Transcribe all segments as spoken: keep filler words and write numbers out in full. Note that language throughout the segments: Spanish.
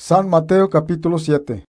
San Mateo capítulo siete.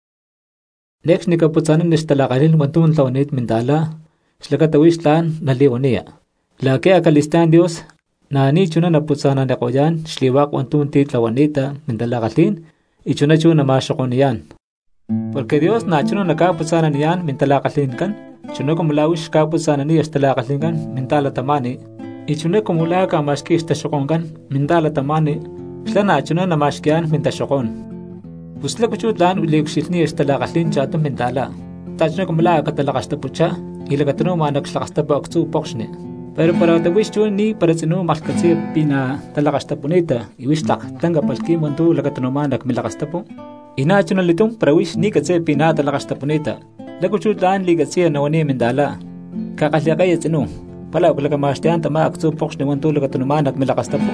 Next ni kaputsanan nistalaqalil wantun tawanit mindala, shlakatawishlan naliwania. La que acalistan Dios, na ni chuna na putsana na koyan, shliwak wantun tit lawanita mindalaqalin, y chuna chuna mashokoniyan. Porque Dios na chuna na kaputsana niyan mindalaqalin kan, chuna kumulawish kaputsana ni estalaqalin kan mindala tamani, y chuna kumula ka mashki istashokon kan mindala tamani, Slana chuna na mashkian mintashokon. Pusla kuchutlan ulikshilni estalaqalin chatum mintala. Tachna kumla katalaqasta pucha, ilakatno manakslaqasta baktu poxne. Pero para tawischun ni para tsinu malkatsi pina talaqasta punita, iwishlaq tanga palki mantu lakatno manak milaqastapo. Ina chuna litum para wish ni katse pina talaqasta punita. Lakuchutlan ligatsi nawani mindala. Kakaliaqay tsinu. Pala uklakamashtean tama aktu poxne mantu lakatno manak milaqastapo.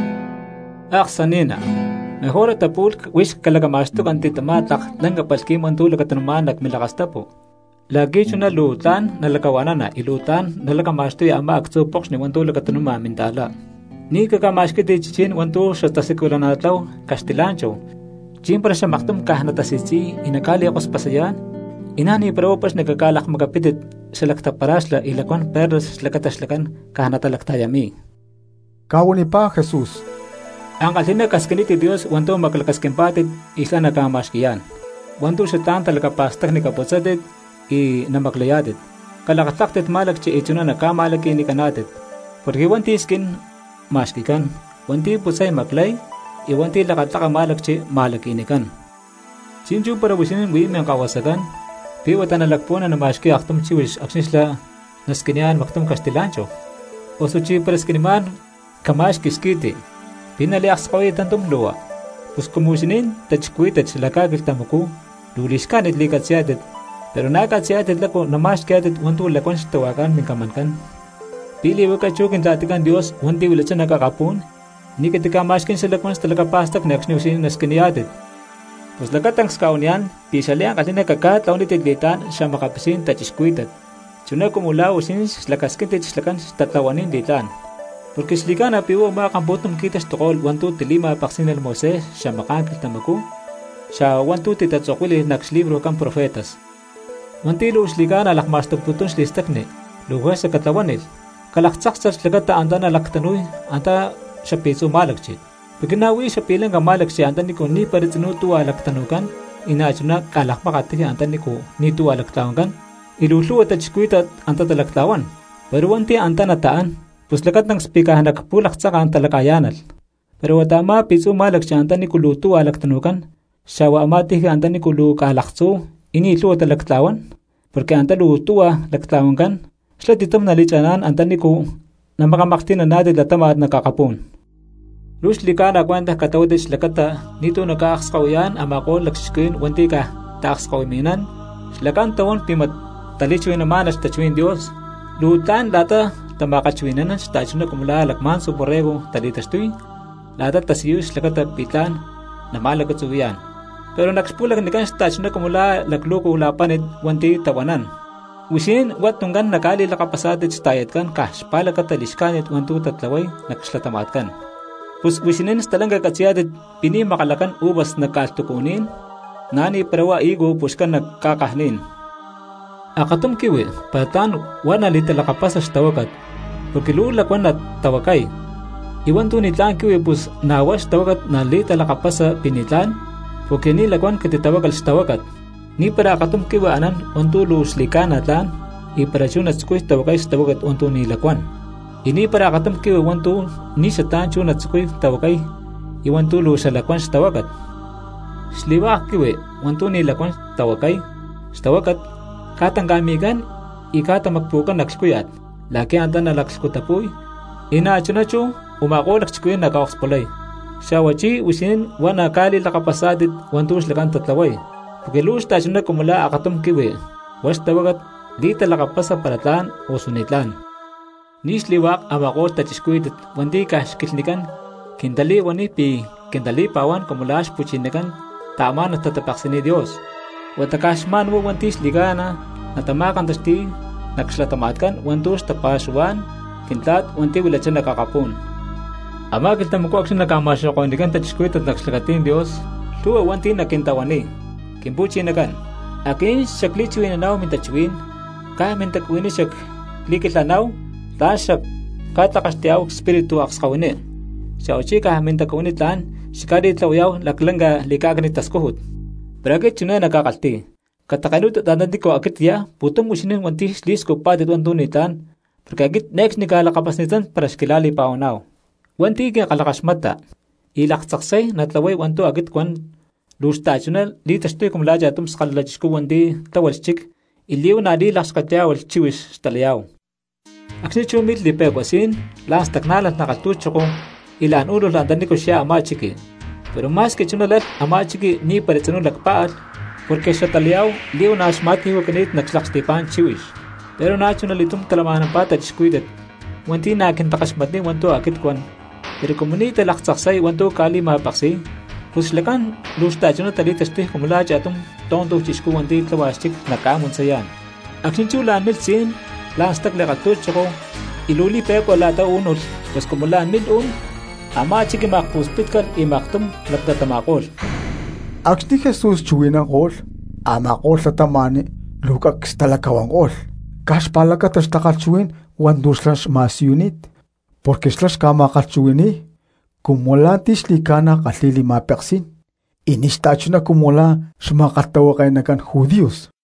Aksanina. Mejor tapul wish kalagamasto kantitamatak nang kapalki mantul katanumanak milakastapo. Lagi chuna lutan nalakawana na ilutan nalakamasto yama akso pox ni mantul katanuma mintala. Ni kakamashki de chichin wantu shatasikulan natlaw Castilancho. Chin para siya maktum kahnatasisi inakali akos pasayan. Inani parawapas nagkakalak magapitit sa laktaparasla ilakon perlas lakataslakan kahnatalaktayami. Kawani pa Jesus. Ang kalina kaskiniti Dios wanto makalakaskimpatid isla nakamashkiyan. Wanto siya tan talakapastak ni kapotsatit i namaklayatid. Kalakataktit malakchi ituna nakamalaki ni kanatit. Porque wanti iskin mashkikan. Wanti putsay maklay i wanti lakataka malakchi malaki inikan. Sinju para wisinin wimi ang kawasakan. Piwata nalakpuna na mashki aktum chiwish aksisla naskinian maktum Castilancho. O suchi para skiniman kamashkiskiti. Pinaliaks ko itantum luwa. Pus kumusinin, tachkuitach lakagil tamuku, luliskan it likat siyatit. Pero nakat siyatit lako namash kiyatit wantu lakon sa tawakan mingkamankan. Pili wakachukin tatikan Dios wanti wilatsa nakakapun, ni katika mashkin sa lakon sa talakapastak na aksniusin na skiniyatit. Pus lakatang skaunian, pisaliang kasi nakakataon itidlitan siya makapasin tachiskuitat. Suna kumulaw usin lakaskin tachisalakan sa tatlawanin ditan. Porque slikan na piwo makakambotum kitas tokol wantu tilima paksinal Moses siya makakil tamaku siya wantu titatsokwili naks libro kang profetas. Wantilo slikan alak mastagputun slistakne lugar sa katlawanil kalaksak sa slagata anda na laktanuy anta siya piso malakchit. Paginawi siya pilang ka malakchi anta niko ni paritzinu tuwa laktanukan inaachuna kalakmakatiki anta niko ni tuwa laktawankan ilulu at achikuitat anta talaktawan. Pero wanti anta nataan Puslakat ng spikahan nakapulak sa kang talakayanal. Pero watama piso malak siya anta ni kulutu alak tanukan. Siya wa amati ka anta ni kulu kalakso. Inilu at alaktawan. Porque anta lutuwa laktawan kan. Sila titom nalitsanan anta ni ku na makamakti na natin latama at nakakapun. Lusli ka na kwenta katawad sila kata nito nakakskawiyan ama ko laksiskuin wanti ka takskawiminan. Sila kan tawon pimat talitsuin naman as tatsuin Diyos. Lutan data tamakachwinan sa tacho na kumula lakman sa borrego talitastoy, lata tasiyos lakata pitan na malagatuwian. Pero nakspulak ni kan sa tacho na kumula lakluko ulapanid wanti tawanan. Wisin wat tunggan nakali lakapasatit sa tayat kan kas palakataliskanit wantu tatlaway nakslatamat kan. Pus wisinin sa talang kakatsiyatit pini makalakan ubas nagkaltukunin, nani parawa igo puskan nagkakahnin. Akatum kiwi, patan wana litalakapasa sa tawakat, porque lulakwan na tawakay. Iwan to nitlan kiwi pus nawas tawakat na litalakapasa pinitlan, porque nilakwan katitawagal sa tawakat. Ni para akatum kiwi anan unto luslikan atlan, iparasyon at sukoy tawakay sa tawakat unto nilakwan. Ini para akatum kiwi wanto ni sa tansyon at sukoy tawakay, iwan to lusalakwan sa tawakat. Sliwak kiwi, wanto nilakwan tawakay, sa tawakat, katanggamigan, ikatamagpukan nakskuyat. Laki anta na lakskutapoy. Inaachinacho, umako lakskuyan nakaokspolay. Siya wachi usin wana kali lakapasadit wantus lakan tatlaway. Pagilus tasyo na kumula akatum kiwi. Was tawagat di talakapasa palatan o sunitlan. Nisliwak amako tachiskuyat wanti kaskilnikan. Kindali wani pi kindali pawan kumulas puchinikan. Tama na tatapaksin ni Diyos. Watakasman mo wantis ligana natamakan tasti nakslatamatkan wantus tapasuan kintat wanti wilatsan nakakapun. Ama kita mo ko aksin nakamasya ko hindi kan tachiskuyat at nakslakatin Diyos tuwa wanti na kintawani. Kimbuchi na kan. Akin shaklichuin na mintachuin. Ka mintakwini shak likitlanaw. Ta shak katakastiaw espiritu akskawini. Shauchi ka mintakwini tlan. Shikadi tlawiyaw laklanga likagani taskuhut. Bragit chuna nakakalti. Katakalut dadantiko akitya putum usinin wanti slisko patit wantunitan. Perkagit next ni kalakapasnitan para skilali paunaw. Wanti kaya kalakasmata. Ilaksaksay natlaway wanto agit kwan lustachunal li tastoy kumlaja atum skalajisku wandi tawalchik iliw na di lakskatya wal chiwis stalyaw. Aksni chumit li pekwasin las taknalat nakatuchoko ilan ulo landaniko siya amachiki. Pero mas que chunalat amachiki ni paretsunul lakpaat porque sa talyaw liw na asmati wakanit nakslakstipan chiwis. Pero na chunalitum talamanan pata chiskuidat wanti na kintakasmatni wanto agit kwan. Pero komunita laksaksay wanto kali mapaksi, puslakan lusta chuna talitas tih kumulaja atum tondo chisku wanti tlawaschik nakamun sayan. Aksinchu lan milsin, lan stak lakatut choko, iluli pepo lata unol, pues kumulan mil un, ama chiki makpuspitkal imaktum laptatamakol. Aksti Jesus chuinang ol, amakol sa tamani, lukak stalakawang ol. Kaspalaka tas takalchuin, wanduslas mas unit. Porque slash kama kalchuini, kumulantis likana kalili mapeksin. Inistachuna kumula sumakatawa kay nakan Judios.